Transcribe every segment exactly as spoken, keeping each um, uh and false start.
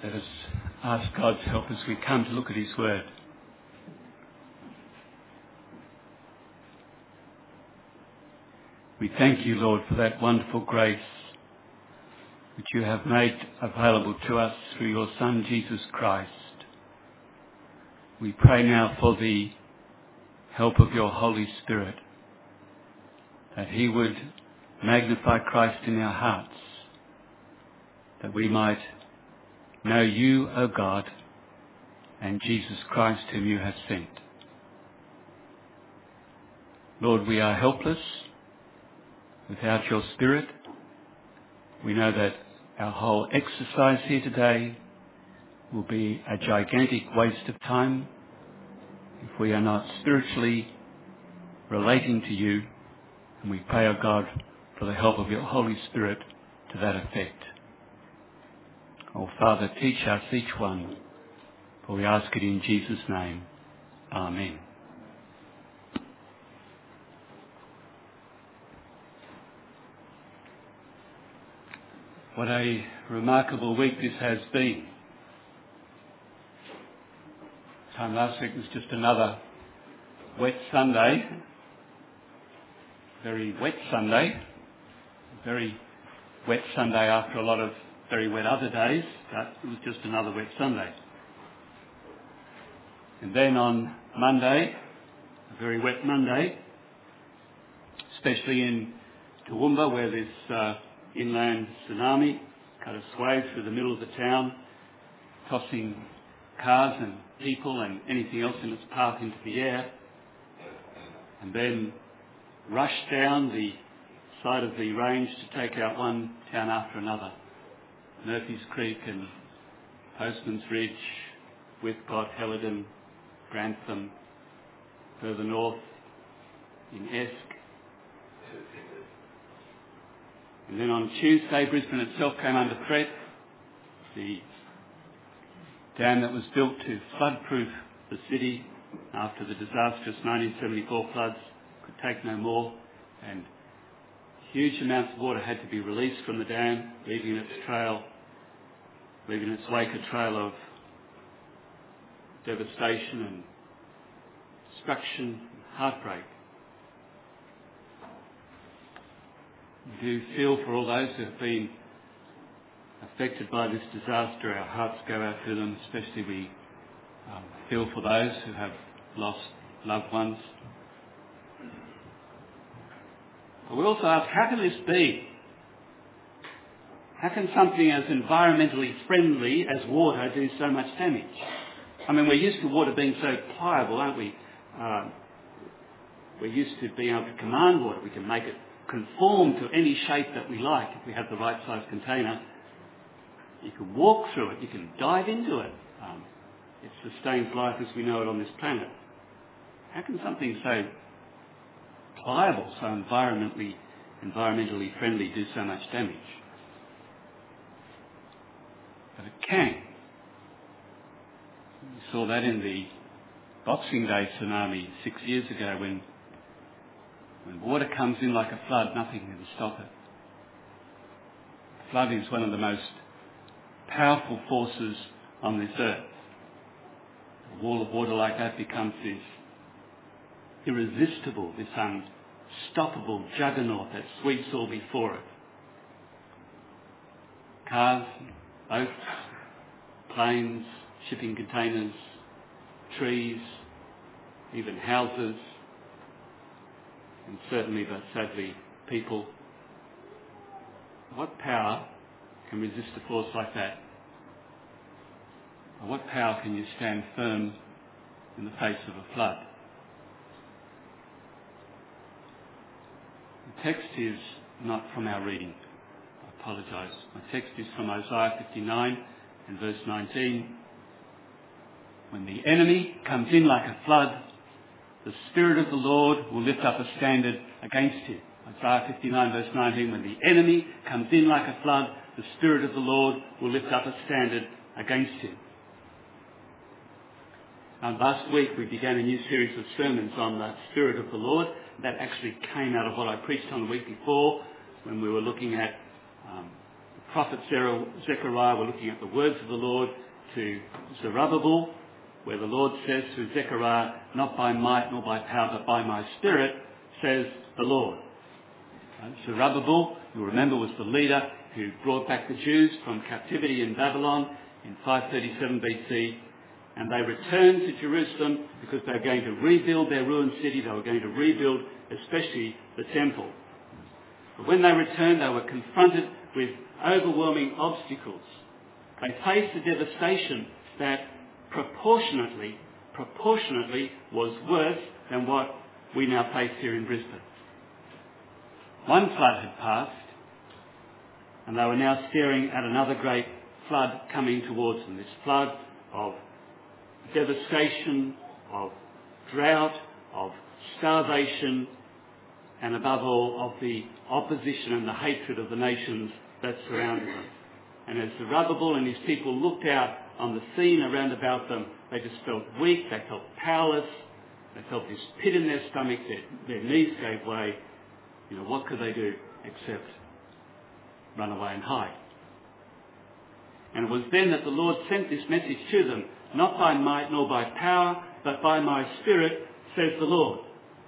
Let us ask God's help as we come to look at His Word. We thank you, Lord, for that wonderful grace which you have made available to us through your Son, Jesus Christ. We pray now for the help of your Holy Spirit, that He would magnify Christ in our hearts, that we might know you, O God, and Jesus Christ whom you have sent. Lord, we are helpless without your Spirit. We know that our whole exercise here today will be a gigantic waste of time if we are not spiritually relating to you, and we pray, O God, for the help of your Holy Spirit to that effect. Oh, Father, teach us each one, for we ask it in Jesus' name. Amen. What a remarkable week this has been. Time last week was just another wet Sunday. Very wet Sunday. Very wet Sunday after a lot of very wet other days, but it was just another wet Sunday. And then on Monday, a very wet Monday, especially in Toowoomba, where this uh, inland tsunami cut a swathe through the middle of the town, tossing cars and people and anything else in its path into the air, and then rushed down the side of the range to take out one town after another. Murphy's Creek and Postman's Ridge, Whitcott, Helidon, Grantham, further north in Esk. And then on Tuesday, Brisbane itself came under threat. The dam that was built to flood-proof the city after the disastrous nineteen seventy-four floods could take no more, and huge amounts of water had to be released from the dam, leaving its trail, leaving its wake a trail of devastation and destruction and heartbreak. We do feel for all those who have been affected by this disaster. Our hearts go out to them, especially we um, feel for those who have lost loved ones. But we also ask, how can this be? How can something as environmentally friendly as water do so much damage? I mean, we're used to water being so pliable, aren't we? Uh, we're used to being able to command water. We can make it conform to any shape that we like if we have the right size container. You can walk through it. You can dive into it. Um, it sustains life as we know it on this planet. How can something so pliable, so environmentally, environmentally friendly do so much damage? But it can. We saw that in the Boxing Day tsunami six years ago when when water comes in like a flood, nothing can stop it. Flood is one of the most powerful forces on this earth. A wall of water like that becomes this irresistible, this unstoppable juggernaut that sweeps all before it. Cars, boats, planes, shipping containers, trees, even houses, and certainly, but sadly, people. What power can resist a force like that? Or what power can you stand firm in the face of a flood? The text is not from our reading. I apologise. My text is from Isaiah fifty-nine and verse nineteen. When the enemy comes in like a flood, the Spirit of the Lord will lift up a standard against him. Isaiah fifty-nine verse nineteen, when the enemy comes in like a flood, the Spirit of the Lord will lift up a standard against him. And last week we began a new series of sermons on the Spirit of the Lord. That actually came out of what I preached on the week before when we were looking at um, the prophet Zechariah, we're looking at the words of the Lord to Zerubbabel, where the Lord says to Zechariah, not by might nor by power, but by my Spirit, says the Lord. And Zerubbabel, you remember, was the leader who brought back the Jews from captivity in Babylon in five thirty-seven B C, and they returned to Jerusalem because they were going to rebuild their ruined city. They were going to rebuild especially the temple. But when they returned, they were confronted with overwhelming obstacles. They faced a devastation that proportionately, proportionately was worse than what we now face here in Brisbane. One flood had passed, and they were now staring at another great flood coming towards them. This flood of devastation, of drought, of starvation, and above all, of the opposition and the hatred of the nations that surrounded them. And as Zerubbabel and his people looked out on the scene around about them, they just felt weak, they felt powerless, they felt this pit in their stomach, their, their knees gave way. You know, what could they do except run away and hide? And it was then that the Lord sent this message to them, not by might nor by power, but by my Spirit, says the Lord.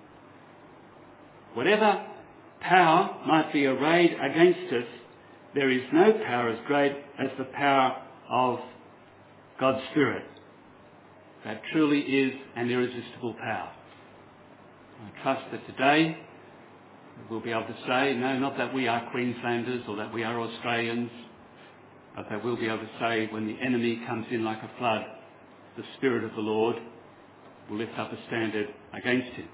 Whatever power might be arrayed against us, there is no power as great as the power of God's Spirit. That truly is an irresistible power. I trust that today we'll be able to say, no, not that we are Queenslanders or that we are Australians, but that we'll be able to say when the enemy comes in like a flood, the Spirit of the Lord will lift up a standard against him.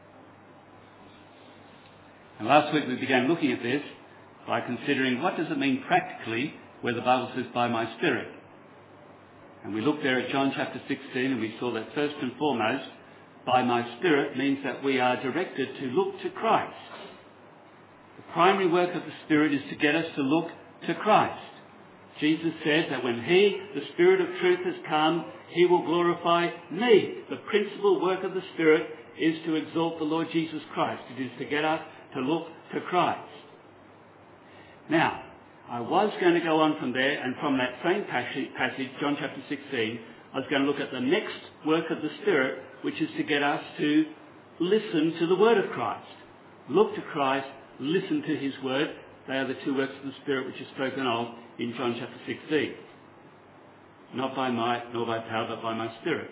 And last week we began looking at this by considering what does it mean practically where the Bible says, by my Spirit. And we looked there at John chapter sixteen and we saw that first and foremost, by my Spirit means that we are directed to look to Christ. The primary work of the Spirit is to get us to look to Christ. Jesus said that when He, the Spirit of truth, has come, He will glorify me. The principal work of the Spirit is to exalt the Lord Jesus Christ. It is to get us to look to Christ. Now, I was going to go on from there, and from that same passage, John chapter sixteen, I was going to look at the next work of the Spirit, which is to get us to listen to the Word of Christ. Look to Christ, listen to His Word. They are the two works of the Spirit which is spoken of in John chapter sixteen. Not by might, nor by power, but by my Spirit.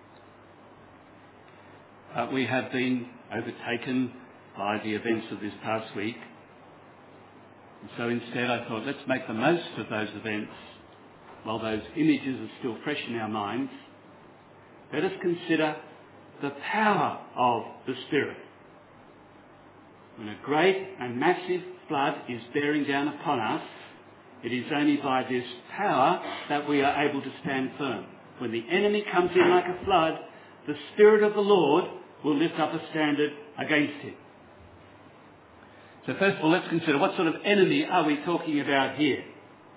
Uh, we have been overtaken by the events of this past week. And so instead I thought, let's make the most of those events while those images are still fresh in our minds. Let us consider the power of the Spirit. When a great and massive flood is bearing down upon us, it is only by this power that we are able to stand firm. When the enemy comes in like a flood, the Spirit of the Lord will lift up a standard against him. So first of all, let's consider what sort of enemy are we talking about here?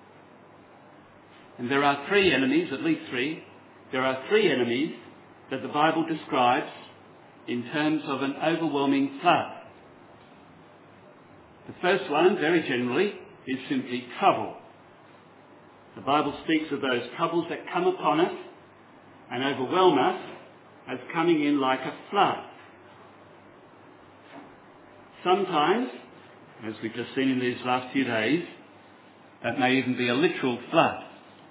And there are three enemies, at least three. There are three enemies that the Bible describes in terms of an overwhelming flood. The first one, very generally, is simply trouble. The Bible speaks of those troubles that come upon us and overwhelm us as coming in like a flood. Sometimes, as we've just seen in these last few days, that may even be a literal flood.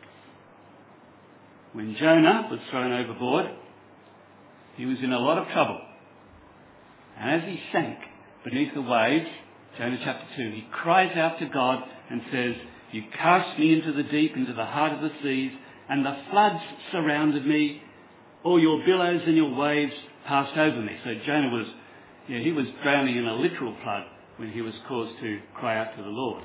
When Jonah was thrown overboard, he was in a lot of trouble. And as he sank beneath the waves, Jonah chapter two, he cries out to God and says, you cast me into the deep, into the heart of the seas, and the floods surrounded me. All your billows and your waves passed over me. So Jonah was, you know, he was drowning in a literal flood when he was caused to cry out to the Lord.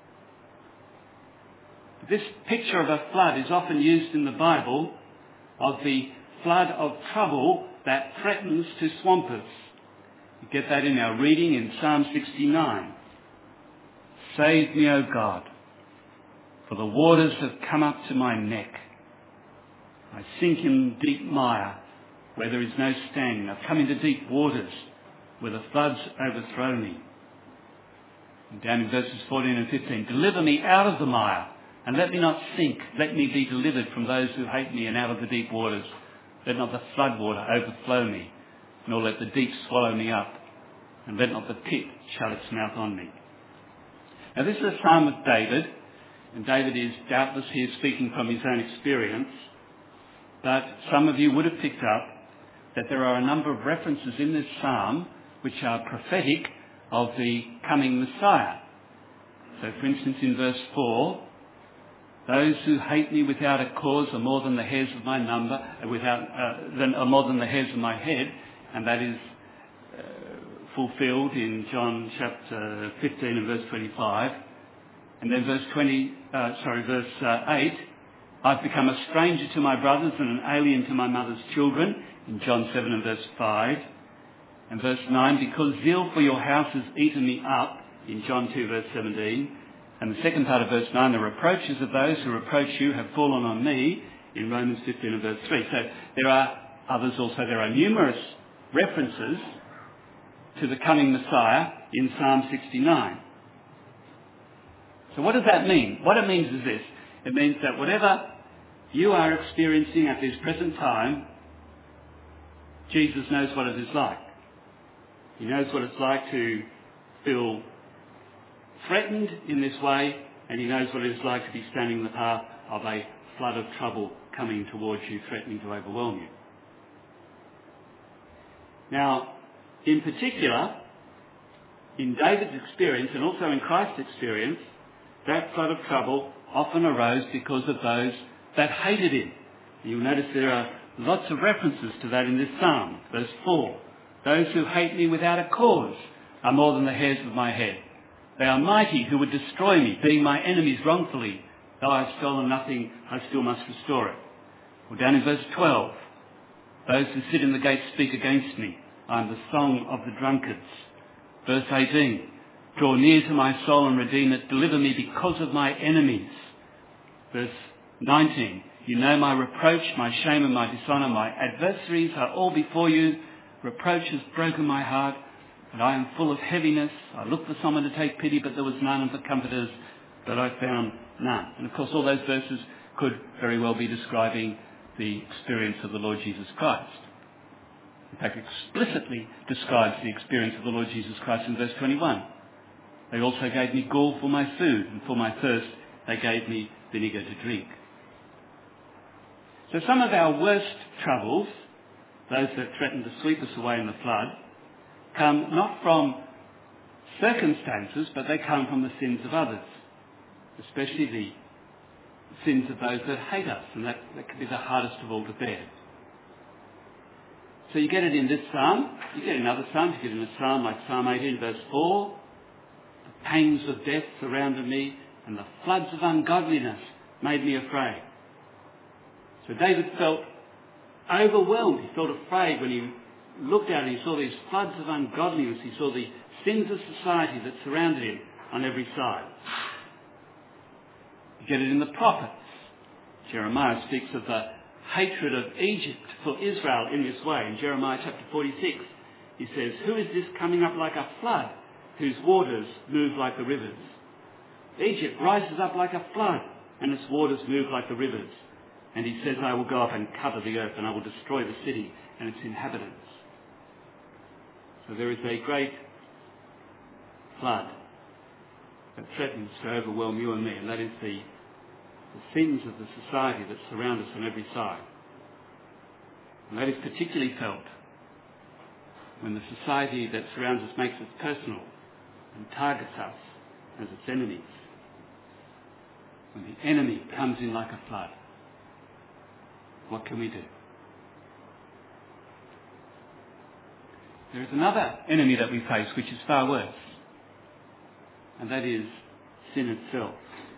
This picture of a flood is often used in the Bible of the flood of trouble that threatens to swamp us. You get that in our reading in Psalm sixty-nine. Save me, O God, for the waters have come up to my neck. I sink in deep mire where there is no standing. I've come into deep waters where the floods overthrow me. And down in verses fourteen and fifteen, deliver me out of the mire, and let me not sink. Let me be delivered from those who hate me, and out of the deep waters. Let not the flood water overflow me, nor let the deep swallow me up, and let not the pit shut its mouth on me. Now this is a psalm of David, and David is doubtless here speaking from his own experience, but some of you would have picked up that there are a number of references in this psalm which are prophetic of the coming Messiah. So for instance in verse four, those who hate me without a cause are more than the hairs of my number, uh, without, uh, than, are more than the hairs of my head, and that is uh, fulfilled in John chapter fifteen and verse twenty-five. And then verse twenty, uh, sorry, verse uh, eight, I've become a stranger to my brothers and an alien to my mother's children, in John seven and verse five. And verse nine, because zeal for your house has eaten me up, in John two verse seventeen. And the second part of verse nine, the reproaches of those who reproach you have fallen on me, in Romans fifteen and verse three. So there are others also. There are numerous references to the coming Messiah in Psalm sixty-nine. So what does that mean? What it means is this. It means that whatever you are experiencing at this present time, Jesus knows what it is like. He knows what it's like to feel threatened in this way, and he knows what it is like to be standing in the path of a flood of trouble coming towards you, threatening to overwhelm you. Now, in particular, in David's experience and also in Christ's experience, that flood of trouble often arose because of those that hated him. You'll notice there are lots of references to that in this psalm. Verse four, those who hate me without a cause are more than the hairs of my head. They are mighty who would destroy me, being my enemies wrongfully. Though I have stolen nothing, I still must restore it. Or down in verse twelve, those who sit in the gates speak against me. I am the song of the drunkards. Verse eighteen, draw near to my soul and redeem it. Deliver me because of my enemies. Verse nineteen, you know my reproach, my shame and my dishonour. My adversaries are all before you. Reproach has broken my heart, and I am full of heaviness. I looked for someone to take pity, but there was none of the comforters, but I found none. And of course all those verses could very well be describing the experience of the Lord Jesus Christ. In fact, explicitly describes the experience of the Lord Jesus Christ in verse twenty-one. They also gave me gall for my food, and for my thirst they gave me vinegar to drink. So some of our worst troubles, those that threaten to sweep us away in the flood, come not from circumstances, but they come from the sins of others, especially the sins of those that hate us, and that, that can be the hardest of all to bear. So you get it in this psalm, you get it in other psalms, you get it in a psalm like Psalm eighteen verse four, the pangs of death surrounded me, and the floods of ungodliness made me afraid. So David felt overwhelmed, he felt afraid when he looked out and he saw these floods of ungodliness, he saw the sins of society that surrounded him on every side. You get it in the prophets. Jeremiah speaks of the hatred of Egypt for Israel in this way. In Jeremiah chapter forty-six, he says, who is this coming up like a flood, whose waters move like the rivers? Egypt rises up like a flood, and its waters move like the rivers. And he says, I will go up and cover the earth, and I will destroy the city and its inhabitants. So there is a great flood that threatens to overwhelm you and me, and that is the, the sins of the society that surround us on every side. And that is particularly felt when the society that surrounds us makes us personal and targets us as its enemies. When the enemy comes in like a flood, what can we do? There is another enemy that we face which is far worse, and that is sin itself.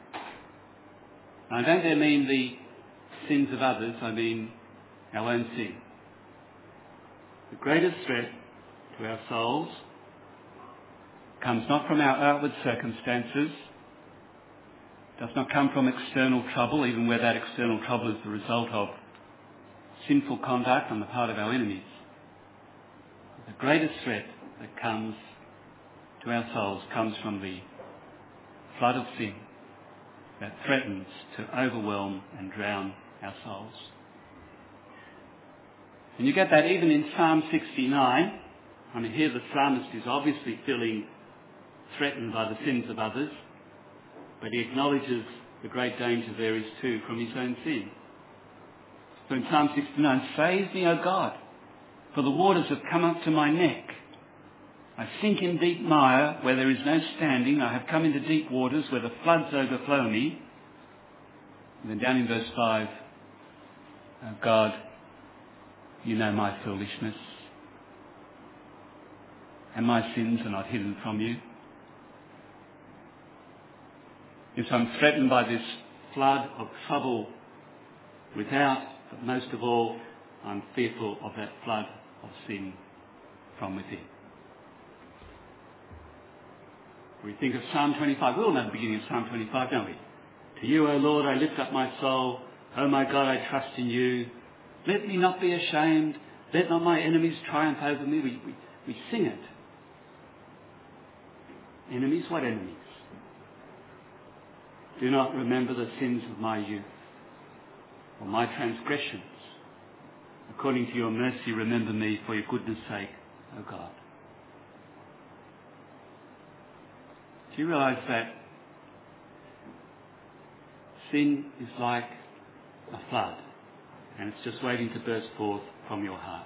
I don't there mean the sins of others, I mean our own sin. The greatest threat to our souls comes not from our outward circumstances, does not come from external trouble, even where that external trouble is the result of sinful conduct on the part of our enemies. The greatest threat that comes to our souls comes from the flood of sin that threatens to overwhelm and drown our souls. And you get that even in Psalm sixty-nine. I mean, here the psalmist is obviously feeling threatened by the sins of others, but he acknowledges the great danger there is too from his own sin. So in Psalm sixty-nine, "Save me, O God, for the waters have come up to my neck. I sink in deep mire where there is no standing. I have come into deep waters where the floods overflow me." And then down in verse five, "O God, you know my foolishness, and my sins are not hidden from you." Yes, I'm threatened by this flood of trouble without, but most of all, I'm fearful of that flood of sin from within. We think of Psalm twenty-five. We all know the beginning of Psalm twenty-five, don't we? "To you, O Lord, I lift up my soul. O my God, I trust in you. Let me not be ashamed. Let not my enemies triumph over me." We, we, we sing it. Enemies? What enemies? "Do not remember the sins of my youth, or my transgressions. According to your mercy, remember me for your goodness' sake, O God." Do you realise that sin is like a flood, and it's just waiting to burst forth from your heart?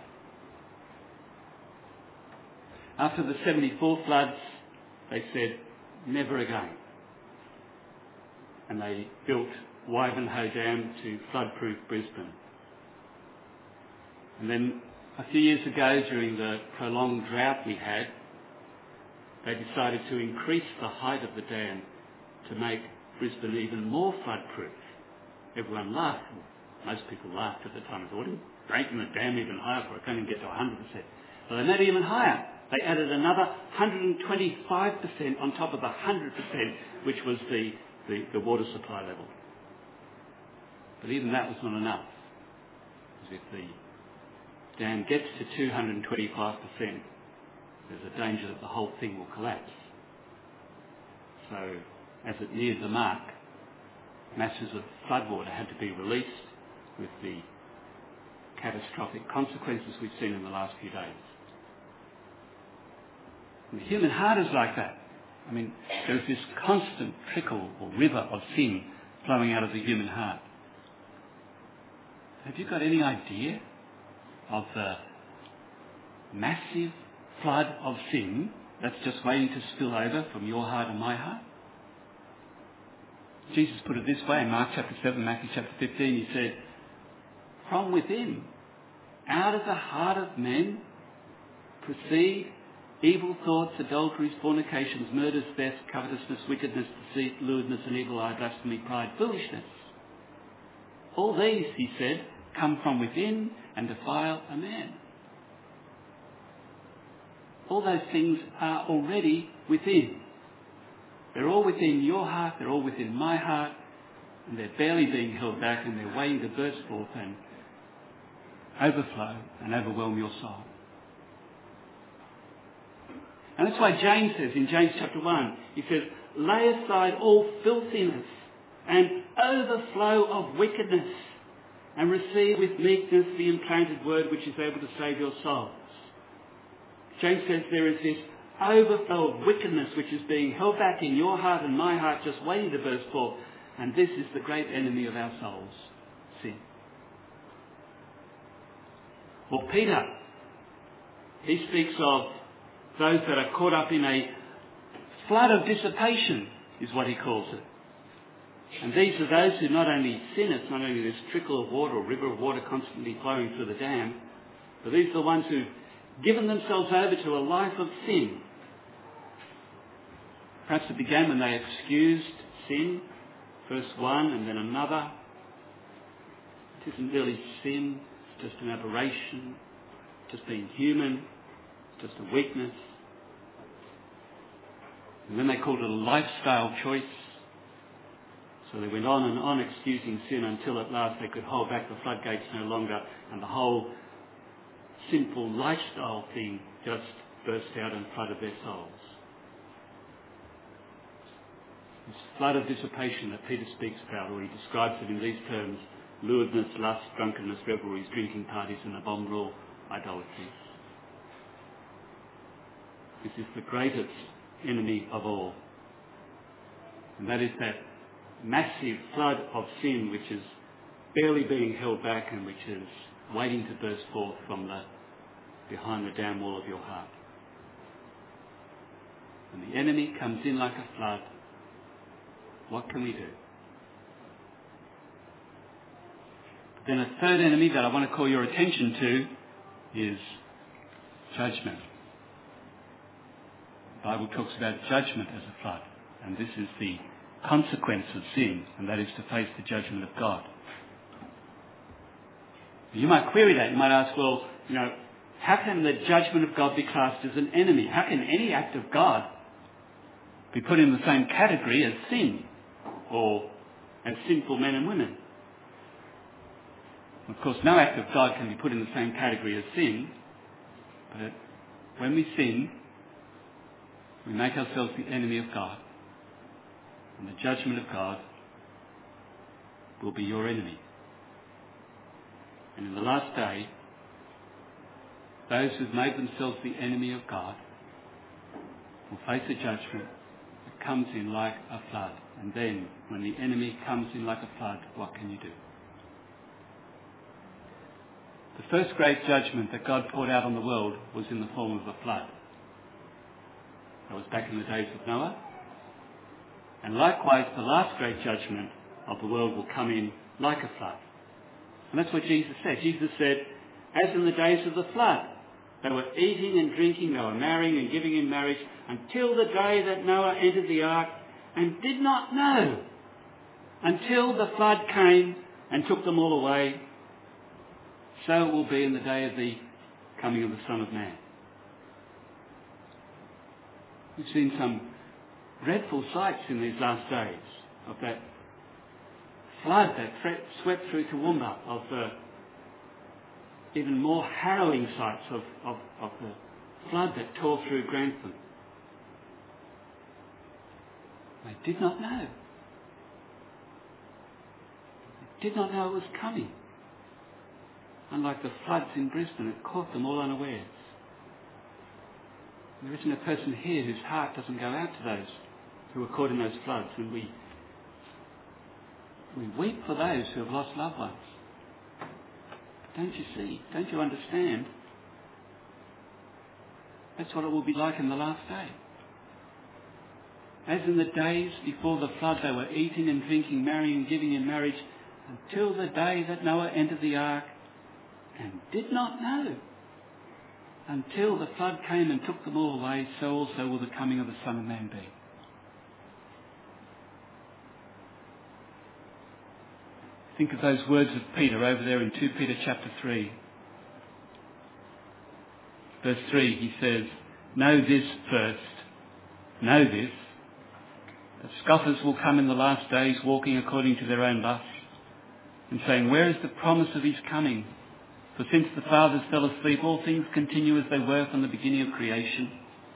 After the seventy-four floods, they said, "Never again." And they built Wivenhoe Dam to flood-proof Brisbane. And then a few years ago, during the prolonged drought we had, they decided to increase the height of the dam to make Brisbane even more flood-proof. Everyone laughed. Most people laughed at the time. They thought, breaking the dam even higher for it, can't even get to one hundred percent. So they made it even higher. They added another one hundred twenty-five percent on top of the one hundred percent, which was the, the, the water supply level. But even that was not enough. Because if the dam gets to two hundred twenty-five percent, there's a danger that the whole thing will collapse. So, as it neared the mark, masses of floodwater had to be released, with the catastrophic consequences we've seen in the last few days. And the human heart is like that. I mean, there's this constant trickle or river of sin flowing out of the human heart. Have you got any idea of the massive flood of sin that's just waiting to spill over from your heart and my heart? Jesus put it this way in Mark chapter seven, Matthew chapter fifteen. He said, "From within, out of the heart of men, proceed evil thoughts, adulteries, fornications, murders, thefts, covetousness, wickedness, deceit, lewdness, and evil eye, blasphemy, pride, foolishness. All these," he said, "come from within and defile a man." All those things are already within. They're all within your heart, they're all within my heart, and they're barely being held back, and they're waiting to burst forth and overflow and overwhelm your soul. And that's why James says in James chapter one, he says, "Lay aside all filthiness and overflow of wickedness, and receive with meekness the implanted word which is able to save your souls." James says there is this overflow of wickedness which is being held back in your heart and my heart, just waiting to burst forth. And this is the great enemy of our souls, sin. Well, Peter, he speaks of those that are caught up in a flood of dissipation, is what he calls it. And these are those who not only sin, it's not only this trickle of water or river of water constantly flowing through the dam, but these are the ones who've given themselves over to a life of sin. Perhaps it began when they excused sin, first one and then another. It isn't really sin, it's just an aberration, just being human, just a weakness. And then they called it a lifestyle choice. So they went on and on excusing sin until at last they could hold back the floodgates no longer, and the whole simple lifestyle thing just burst out and flooded their souls. This flood of dissipation that Peter speaks about, or he describes it in these terms: lewdness, lust, drunkenness, revelries, drinking parties, and abominable idolatries. This is the greatest enemy of all. And that is that massive flood of sin which is barely being held back and which is waiting to burst forth from the behind the dam wall of your heart. When the enemy comes in like a flood, what can we do? Then a third enemy that I want to call your attention to is judgment. The Bible talks about judgment as a flood, and this is the consequence of sin, and that is to face the judgment of God. You might query that. You might ask, well, you know, how can the judgment of God be classed as an enemy? How can any act of God be put in the same category as sin or as sinful men and women? Of course, no act of God can be put in the same category as sin, but when we sin, we make ourselves the enemy of God, and the judgment of God will be your enemy. And in the last day, those who've made themselves the enemy of God will face a judgment that comes in like a flood. And then, when the enemy comes in like a flood, what can you do? The first great judgment that God poured out on the world was in the form of a flood. That was back in the days of Noah. And likewise, the last great judgment of the world will come in like a flood. And that's what Jesus said. Jesus said, as in the days of the flood, they were eating and drinking, they were marrying and giving in marriage until the day that Noah entered the ark and did not know until the flood came and took them all away. So it will be in the day of the coming of the Son of Man. We've seen some dreadful sights in these last days of that flood that swept through Toowoomba, of the even more harrowing sights of, of, of the flood that tore through Grantham. They did not know. They did not know it was coming. Unlike the floods in Brisbane, it caught them all unawares. There isn't a person here whose heart doesn't go out to those who were caught in those floods, and we we weep for those who have lost loved ones. Don't you see? Don't you understand? That's what it will be like in the last day. As in the days before the flood, they were eating and drinking, marrying and giving in marriage until the day that Noah entered the ark and did not know. Until the flood came and took them all away, so also will the coming of the Son of Man be. Think of those words of Peter over there in two Peter chapter three. Verse three, he says, know this first, know this, that scoffers will come in the last days walking according to their own lusts, and saying, where is the promise of his coming? For since the fathers fell asleep, all things continue as they were from the beginning of creation.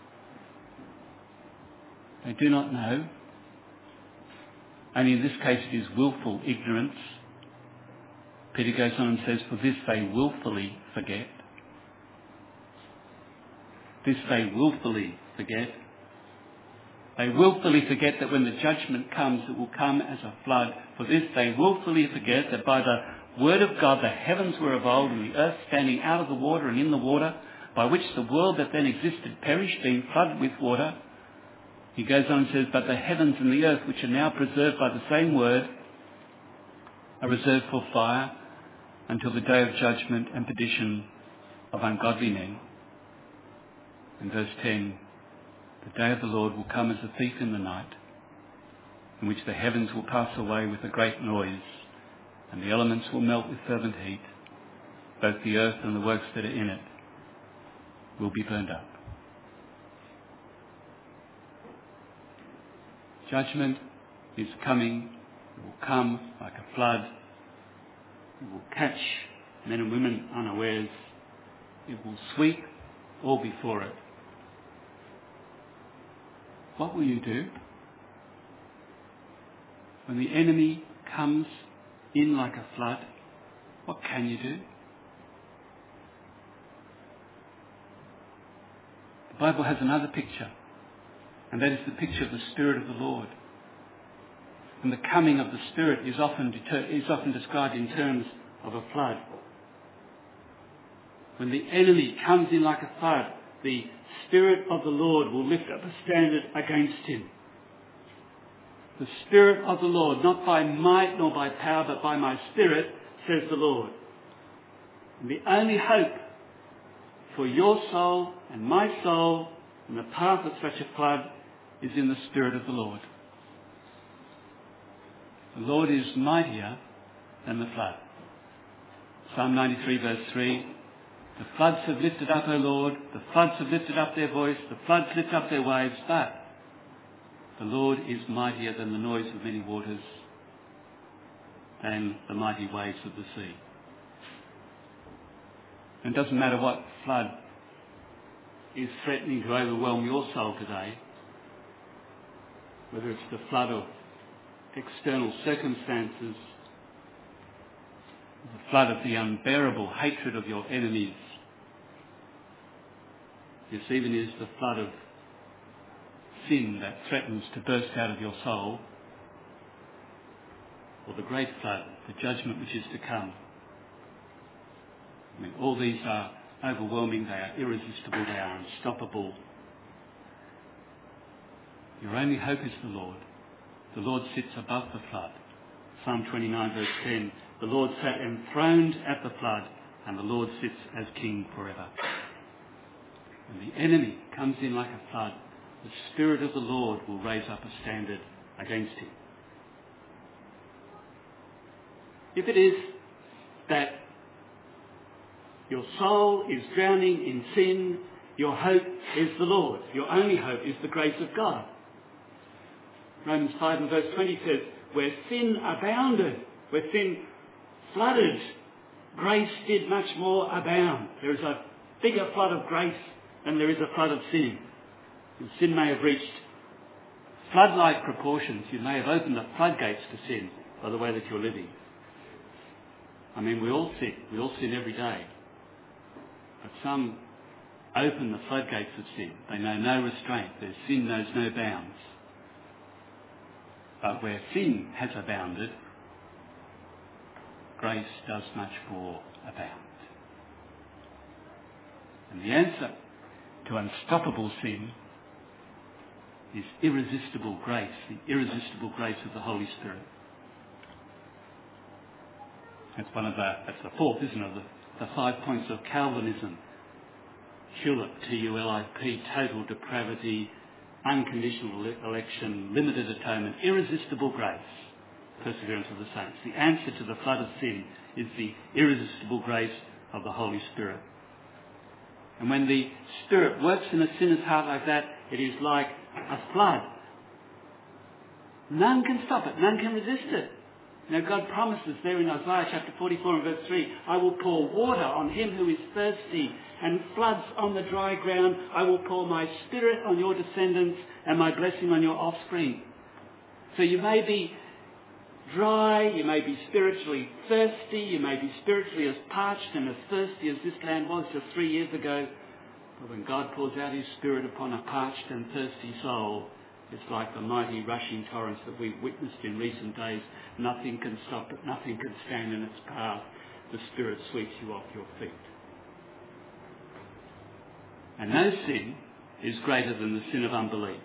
They do not know. Only in this case it is willful ignorance. Peter goes on and says, for this they willfully forget. This they willfully forget. They willfully forget that when the judgment comes, it will come as a flood. For this they willfully forget that by the word of God the heavens were of old, and the earth standing out of the water and in the water, by which the world that then existed perished, being flooded with water. He goes on and says, but the heavens and the earth, which are now preserved by the same word, are reserved for fire until the day of judgment and perdition of ungodly men. In verse ten, the day of the Lord will come as a thief in the night, in which the heavens will pass away with a great noise, and the elements will melt with fervent heat. Both the earth and the works that are in it will be burned up. Judgment is coming. It will come like a flood. It will catch men and women unawares. It will sweep all before it. What will you do? When the enemy comes in like a flood, what can you do? The Bible has another picture, and that is the picture of the Spirit of the Lord. And the coming of the Spirit is often, deter- is often described in terms of a flood. When the enemy comes in like a flood, the Spirit of the Lord will lift up a standard against him. The Spirit of the Lord, not by might nor by power, but by my Spirit, says the Lord. And the only hope for your soul and my soul in the path of such a flood is in the Spirit of the Lord. The Lord is mightier than the flood. Psalm ninety-three verse three, the floods have lifted up, O Lord, the floods have lifted up their voice, the floods lift up their waves, but the Lord is mightier than the noise of many waters, than the mighty waves of the sea. And it doesn't matter what flood is threatening to overwhelm your soul today, whether it's the flood of external circumstances, the flood of the unbearable hatred of your enemies, this even is the flood of sin that threatens to burst out of your soul, or the great flood, the judgment which is to come. I mean, all these are overwhelming, they are irresistible, they are unstoppable. Your only hope is the Lord. The Lord sits above the flood. Psalm twenty-nine verse ten, the Lord sat enthroned at the flood, and the Lord sits as King forever. When the enemy comes in like a flood, the Spirit of the Lord will raise up a standard against him. If it is that your soul is drowning in sin, your hope is the Lord. Your only hope is the grace of God. Romans five and verse twenty says, where sin abounded, where sin flooded, grace did much more abound. There is a bigger flood of grace than there is a flood of sin. And sin may have reached flood-like proportions. You may have opened the floodgates to sin by the way that you're living. I mean, we all sin. We all sin every day. But some open the floodgates of sin. They know no restraint. Their sin knows no bounds. But where sin has abounded, grace does much more abound. And the answer to unstoppable sin is irresistible grace, the irresistible grace of the Holy Spirit. That's one of the, that's the fourth, isn't it, the, the five points of Calvinism. Tulip, T U L I P, total depravity, unconditional election, limited atonement, irresistible grace, perseverance of the saints. The answer to the flood of sin is the irresistible grace of the Holy Spirit. And when the Spirit works in a sinner's heart like that, it is like a flood. None can stop it. None can resist it. Now God promises there in Isaiah chapter forty-four and verse three, I will pour water on him who is thirsty and floods on the dry ground. I will pour my Spirit on your descendants and my blessing on your offspring. So you may be dry, you may be spiritually thirsty, you may be spiritually as parched and as thirsty as this land was just three years ago. But when God pours out his Spirit upon a parched and thirsty soul, it's like the mighty rushing torrents that we've witnessed in recent days. Nothing can stop it, nothing can stand in its path. The Spirit sweeps you off your feet. And no sin is greater than the sin of unbelief.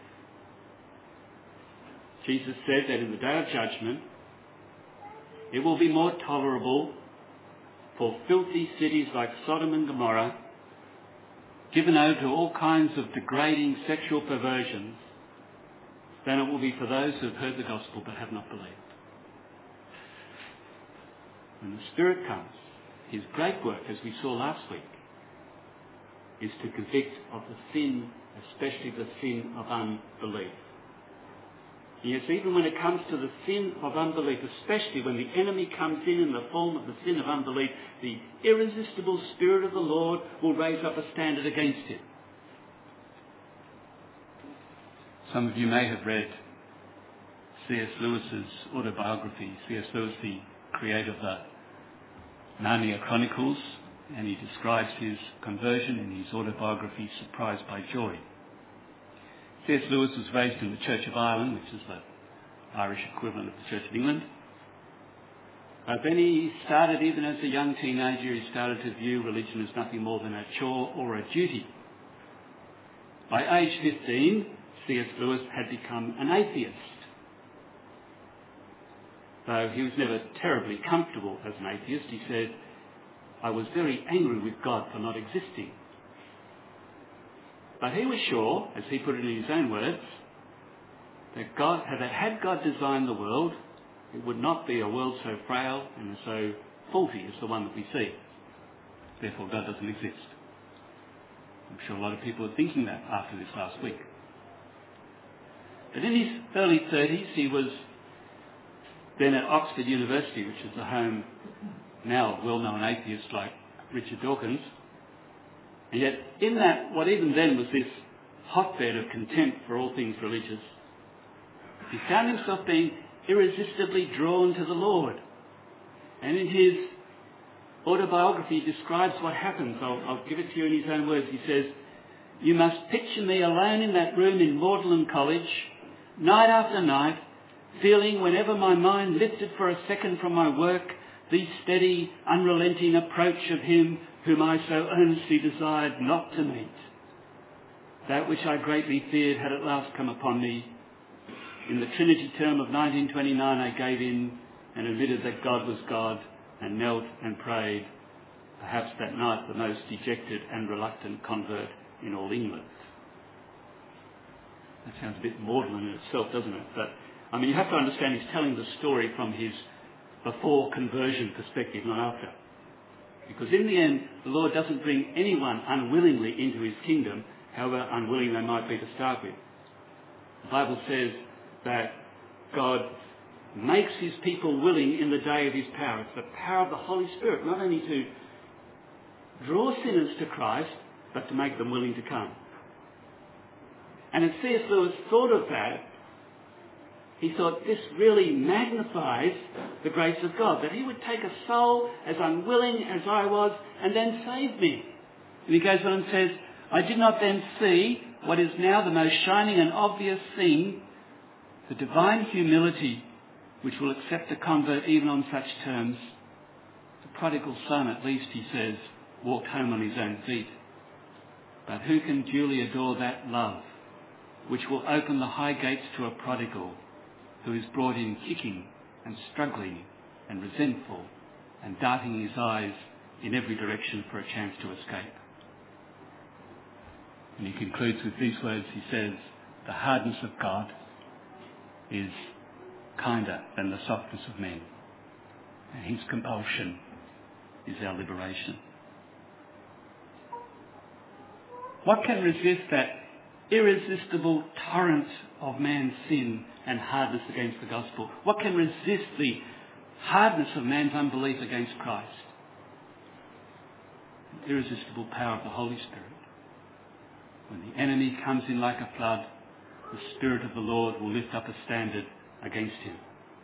Jesus said that in the day of judgment, it will be more tolerable for filthy cities like Sodom and Gomorrah, given over to all kinds of degrading sexual perversions, than it will be for those who have heard the gospel but have not believed. When the Spirit comes, his great work, as we saw last week, is to convict of the sin, especially the sin of unbelief. Yes, even when it comes to the sin of unbelief, especially when the enemy comes in in the form of the sin of unbelief, the irresistible Spirit of the Lord will raise up a standard against it. Some of you may have read C S Lewis's autobiography. C S Lewis, the creator of the Narnia Chronicles, and he describes his conversion in his autobiography, Surprised by Joy. C S Lewis was raised in the Church of Ireland, which is the Irish equivalent of the Church of England. But then he started, even as a young teenager, he started to view religion as nothing more than a chore or a duty. By age fifteen, C S Lewis had become an atheist. Though he was never terribly comfortable as an atheist, he said, "I was very angry with God for not existing." But he was sure, as he put it in his own words, that God, that had God designed the world, it would not be a world so frail and so faulty as the one that we see. Therefore, God doesn't exist. I'm sure a lot of people are thinking that after this last week. But in his early thirties, he was then at Oxford University, which is the home now of well-known atheists like Richard Dawkins. And yet, in that, what even then was this hotbed of contempt for all things religious, he found himself being irresistibly drawn to the Lord. And in his autobiography, he describes what happens. I'll, I'll give it to you in his own words. He says, "You must picture me alone in that room in Magdalen College, night after night, feeling whenever my mind lifted for a second from my work, the steady, unrelenting approach of him whom I so earnestly desired not to meet. That which I greatly feared had at last come upon me. In the Trinity term of nineteen twenty-nine, I gave in and admitted that God was God and knelt and prayed, perhaps that night the most dejected and reluctant convert in all England." That sounds a bit maudlin in itself, doesn't it? But, I mean, you have to understand he's telling the story from his before conversion perspective, not after. Because in the end, the Lord doesn't bring anyone unwillingly into his kingdom, however unwilling they might be to start with. The Bible says that God makes his people willing in the day of his power. It's the power of the Holy Spirit, not only to draw sinners to Christ, but to make them willing to come. And as C S Lewis thought of that, he thought this really magnifies the grace of God, that he would take a soul as unwilling as I was and then save me. And he goes on and says, "I did not then see what is now the most shining and obvious thing, the divine humility which will accept a convert even on such terms. The prodigal son, at least," he says, "walked home on his own feet. But who can duly adore that love which will open the high gates to a prodigal who is brought in kicking and struggling and resentful and darting his eyes in every direction for a chance to escape?" And he concludes with these words. He says, "The hardness of God is kinder than the softness of men, and his compulsion is our liberation." What can resist that irresistible torrent of man's sin and hardness against the gospel? What can resist the hardness of man's unbelief against Christ? The irresistible power of the Holy Spirit. When the enemy comes in like a flood, the Spirit of the Lord will lift up a standard against him.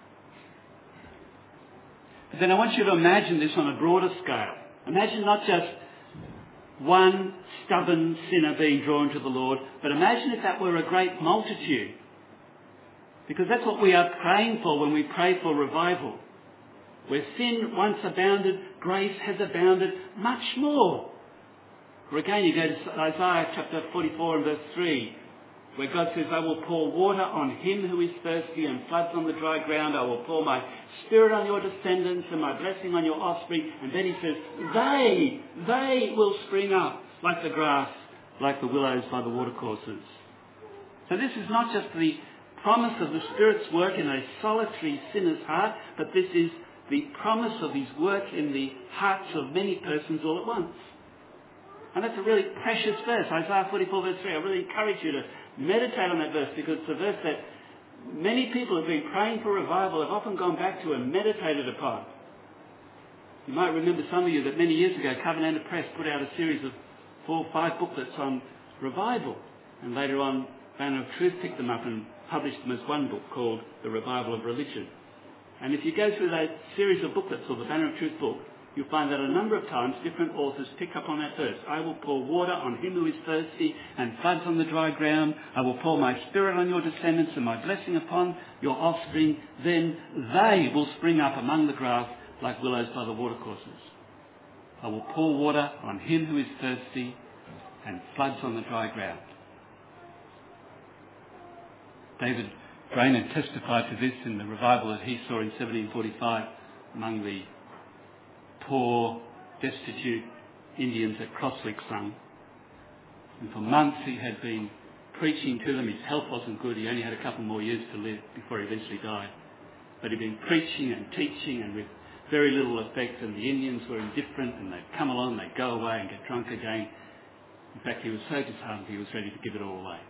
But then I want you to imagine this on a broader scale. Imagine not just one stubborn sinner being drawn to the Lord, but imagine if that were a great multitude. Because that's what we are praying for when we pray for revival. Where sin once abounded, grace has abounded much more. Or again, you go to Isaiah chapter forty-four and verse three, where God says, "I will pour water on him who is thirsty and floods on the dry ground. I will pour my Spirit on your descendants and my blessing on your offspring." And then he says, they, they will spring up like the grass, like the willows by the watercourses. So this is not just the promise of the Spirit's work in a solitary sinner's heart, but this is the promise of his work in the hearts of many persons all at once. And that's a really precious verse, Isaiah forty-four verse three. I really encourage you to meditate on that verse, because it's a verse that many people have been praying for revival, have often gone back to and meditated upon. You might remember, some of you, that many years ago Covenanter Press put out a series of four or five booklets on revival, and later on Banner of Truth picked them up and published them as one book called The Revival of Religion. And if you go through that series of booklets, or the Banner of Truth book, you'll find that a number of times different authors pick up on that verse. I will pour water on him who is thirsty and floods on the dry ground. I will pour my spirit on your descendants and my blessing upon your offspring. Then they will spring up among the grass like willows by the watercourses. I will pour water on him who is thirsty and floods on the dry ground. David Brainerd testified to this in the revival that he saw in seventeen forty-five among the poor, destitute Indians at Crosswickson. And for months he had been preaching to them. His health wasn't good. He only had a couple more years to live before he eventually died. But he'd been preaching and teaching, and with very little effect, and the Indians were indifferent, and they'd come along, they'd go away and get drunk again. In fact, he was so disheartened he was ready to give it all away.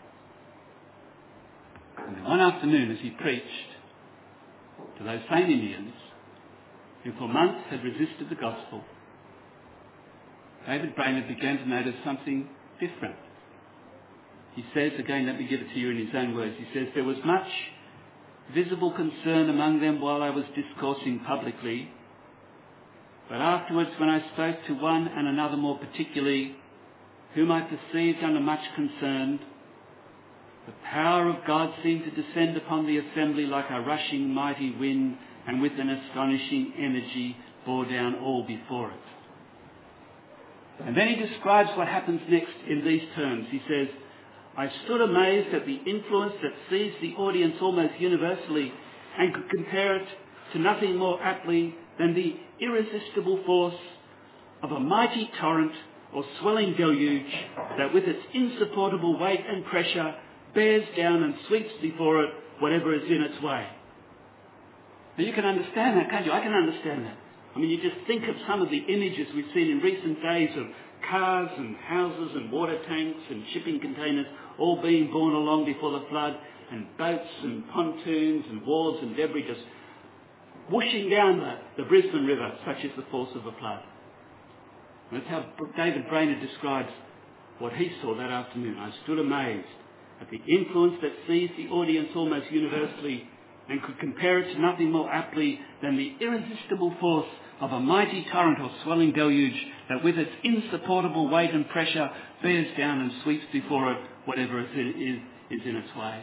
And then one afternoon, as he preached to those same Indians who for months had resisted the gospel, David Brainerd began to notice something different. He says, again, let me give it to you in his own words, he says, there was much visible concern among them while I was discoursing publicly, but afterwards when I spoke to one and another more particularly, whom I perceived under much concern, the power of God seemed to descend upon the assembly like a rushing mighty wind, and with an astonishing energy bore down all before it. And then he describes what happens next in these terms. He says, I stood amazed at the influence that seized the audience almost universally, and could compare it to nothing more aptly than the irresistible force of a mighty torrent or swelling deluge that with its insupportable weight and pressure bears down and sweeps before it whatever is in its way. Now you can understand that, can't you? I can understand that. I mean, you just think of some of the images we've seen in recent days of cars and houses and water tanks and shipping containers all being borne along before the flood, and boats and pontoons and wharves and debris just whooshing down the, the Brisbane River, such is the force of a flood. And that's how David Brainerd describes what he saw that afternoon. I stood amazed at the influence that seized the audience almost universally, and could compare it to nothing more aptly than the irresistible force of a mighty torrent or swelling deluge that with its insupportable weight and pressure bears down and sweeps before it whatever is, is, is in its way.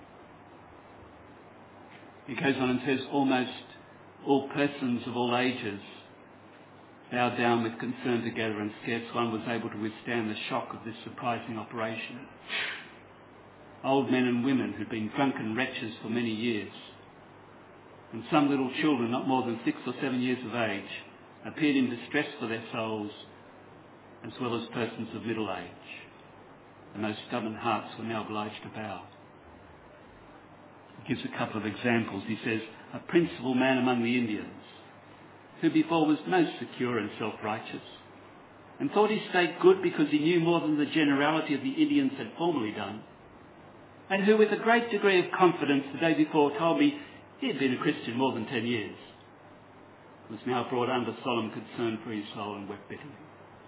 He goes on and says, almost all persons of all ages bowed down with concern together, and scarce one was able to withstand the shock of this surprising operation. Old men and women who'd been drunken wretches for many years, and some little children not more than six or seven years of age, appeared in distress for their souls, as well as persons of middle age. The most stubborn hearts were now obliged to bow. He gives a couple of examples. He says, a principal man among the Indians, who before was most secure and self-righteous, and thought his state good because he knew more than the generality of the Indians had formerly done, and who with a great degree of confidence the day before told me he had been a Christian more than ten years, was now brought under solemn concern for his soul and wept bitterly.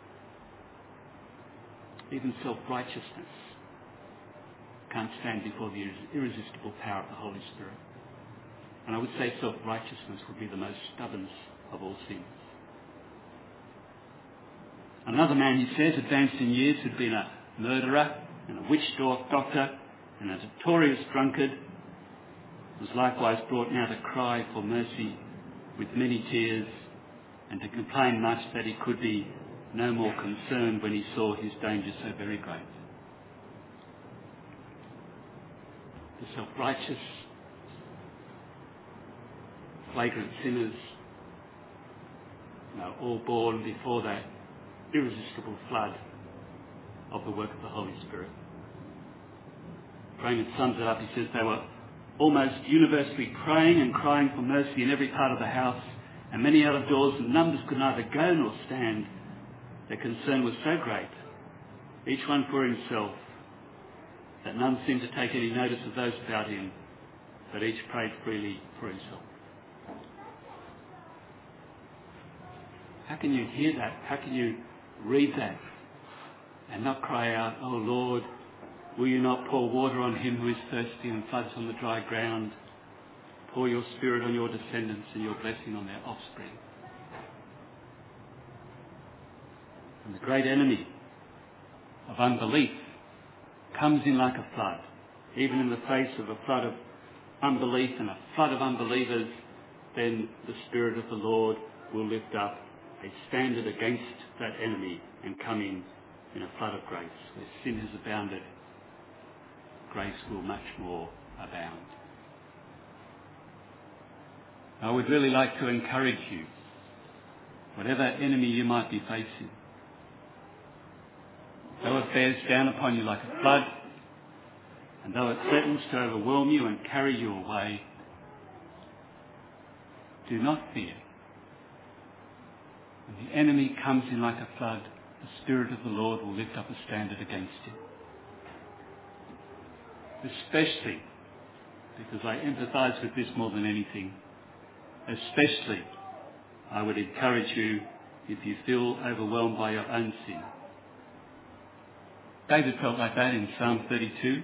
Even self-righteousness can't stand before the irresistible power of the Holy Spirit. And I would say self-righteousness would be the most stubborn of all sins. Another man, he says, advanced in years, who'd been a murderer and a witch doctor and a notorious drunkard, was likewise brought now to cry for mercy with many tears, and to complain much that he could be no more concerned when he saw his danger so very great. The self-righteous, flagrant sinners, you know, all born before that irresistible flood of the work of the Holy Spirit. Brainerd sums it up. He says they were almost universally praying and crying for mercy in every part of the house, and many out of doors, and numbers could neither go nor stand. Their concern was so great, each one for himself, that none seemed to take any notice of those about him, but each prayed freely for himself. How can you hear that? How can you read that and not cry out, oh Lord, Will you not pour water on him who is thirsty and floods on the dry ground? Pour your Spirit on your descendants and your blessing on their offspring. And the great enemy of unbelief comes in like a flood. Even in the face of a flood of unbelief and a flood of unbelievers, then the Spirit of the Lord will lift up a standard against that enemy and come in in a flood of grace. Where sin has abounded, grace will much more abound. I would really like to encourage you, whatever enemy you might be facing, though it bears down upon you like a flood, and though it threatens to overwhelm you and carry you away, do not fear. When the enemy comes in like a flood, the Spirit of the Lord will lift up a standard against him. Especially, because I empathise with this more than anything, especially I would encourage you if you feel overwhelmed by your own sin. David felt like that in Psalm thirty-two.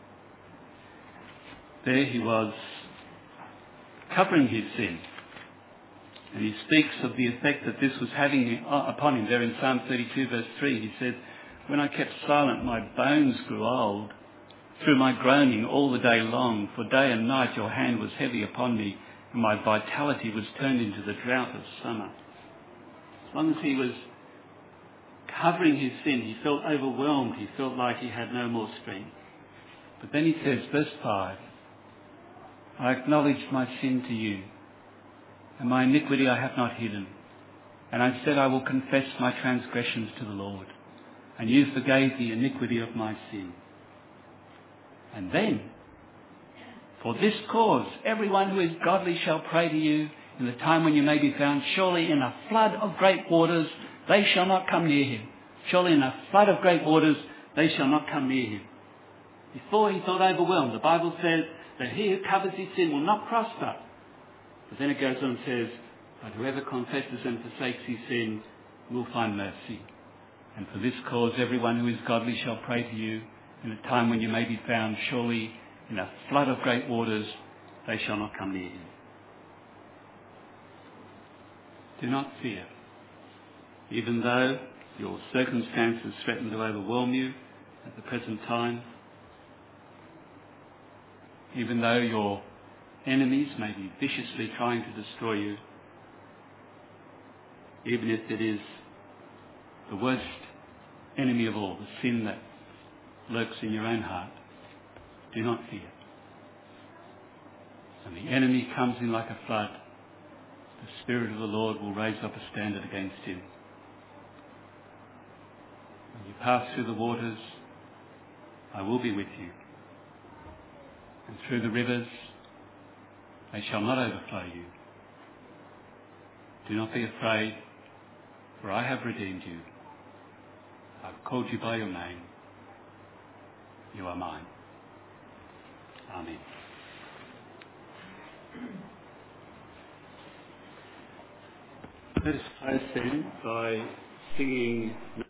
There he was covering his sin. And he speaks of the effect that this was having upon him. There in Psalm thirty-two verse three he said, "When I kept silent, my bones grew old. Through my groaning all the day long, for day and night your hand was heavy upon me, and my vitality was turned into the drought of summer." As long as he was covering his sin, he felt overwhelmed. He felt like he had no more strength. But then he says, verse five, "I acknowledged my sin to you, and my iniquity I have not hidden. And I said, I will confess my transgressions to the Lord, and you forgave the iniquity of my sin. And then, for this cause, everyone who is godly shall pray to you in the time when you may be found. Surely in a flood of great waters they shall not come near him. Surely in a flood of great waters they shall not come near him." Before he felt overwhelmed, the Bible says that he who covers his sin will not prosper. But then it goes on and says, "But whoever confesses and forsakes his sin will find mercy. And for this cause everyone who is godly shall pray to you in a time when you may be found. Surely in a flood of great waters they shall not come near him." Do not fear. Even though your circumstances threaten to overwhelm you at the present time, even though your enemies may be viciously trying to destroy you, even if it is the worst enemy of all, the sin that lurks in your own heart, do not fear. When the enemy comes in like a flood, the Spirit of the Lord will raise up a standard against him. When you pass through the waters, I will be with you. And through the rivers, they shall not overflow you. Do not be afraid, for I have redeemed you. I've called you by your name. You are mine. Amen. Let us close then by singing